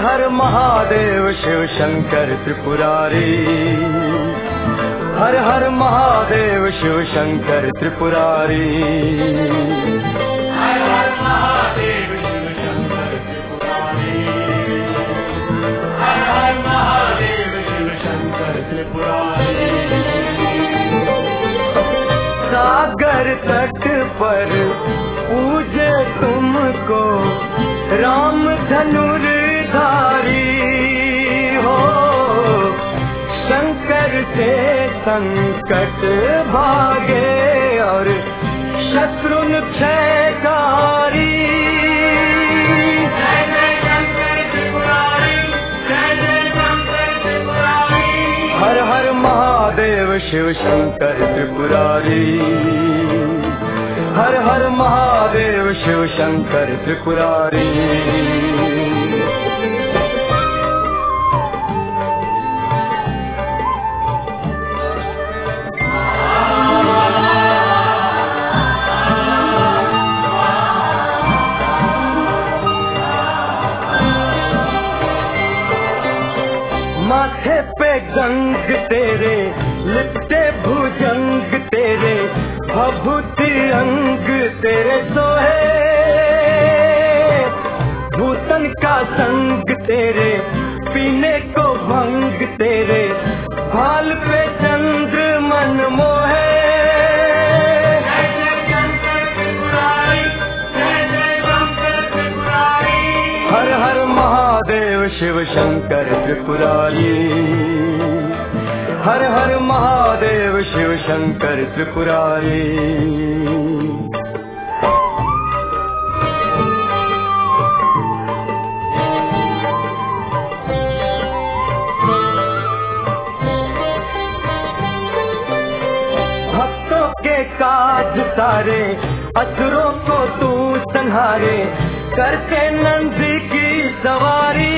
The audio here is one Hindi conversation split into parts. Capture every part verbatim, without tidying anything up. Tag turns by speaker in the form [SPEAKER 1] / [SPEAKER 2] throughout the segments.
[SPEAKER 1] हर महादेव शिव शंकर त्रिपुरारी, हर हर महादेव शिव शंकर त्रिपुरारी, हर हर महादेव शिव शंकर त्रिपुरारी, हर हर महादेव शिव शंकर त्रिपुरारी। सागर तट पर पूजे तुमको राम धनुर्धारी हो, शंकर से संकट भागे और शत्रु क्षयकारी। जय जय शंकर त्रिपुरारी, जय जय शंकर त्रिपुरारी, हर हर महादेव शिव शंकर त्रिपुरारी, हर हर महादेव शिव शंकर त्रिपुरारी। माथे पे गंग तेरे, लिपटे भुजंग तेरे, भभूति अंग तेरे सोहे, भूतन का संग तेरे, पीने को भंग तेरे, भाल पे चंद्र मन मोहे। जय जय शंकर त्रिपुरारी, जय जय शंकर त्रिपुरारी, हर हर महादेव शिव शंकर त्रिपुरारी, हर हर महादेव शिव शंकर त्रिपुरारी। भक्तों के काज सारे, असुरों को तू संहारे, करके नंदी की सवारी,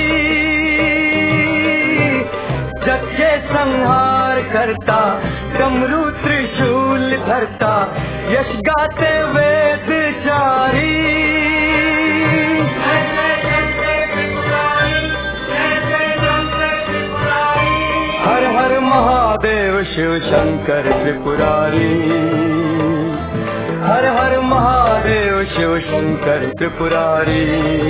[SPEAKER 1] जग के संहार करता, डमरू त्रिशूल धरता, यश गाते वेद चारी। जय जय शंकर त्रिपुरारी, जय जय शंकर त्रिपुरारी, हर हर महादेव शिव शंकर त्रिपुरारी, हर हर महादेव शिव शंकर त्रिपुरारी।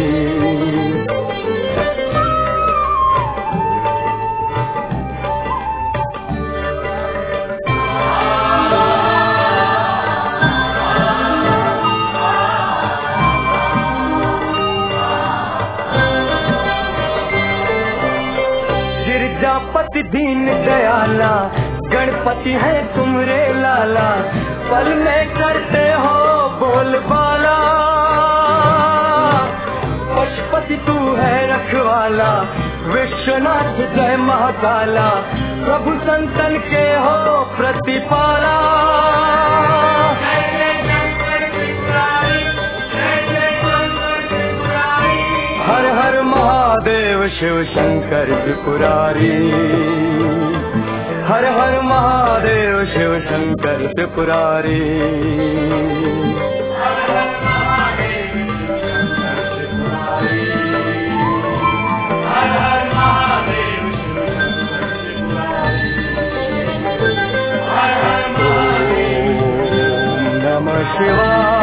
[SPEAKER 1] गिरजापति दीन दयाला, गणपति है तुमरे लाला, पल में करते हो बोलबाला, पशुपति तू है रखवाला, विश्वनाथ जय महाकाला, प्रभु संतन के हो प्रतिपाला। जय जय शंकर त्रिपुरारी, जय जय शंकर त्रिपुरारी, हर हर महादेव शिव शंकर त्रिपुरारी, हर हर महादेव शिव शंकर त्रिपुरारी, हर हर महादेव शिव शंकर त्रिपुरारी, हर हर महादेव शिव शंकर त्रिपुरारी, हर हर महादेव। ओम नमः शिवाय।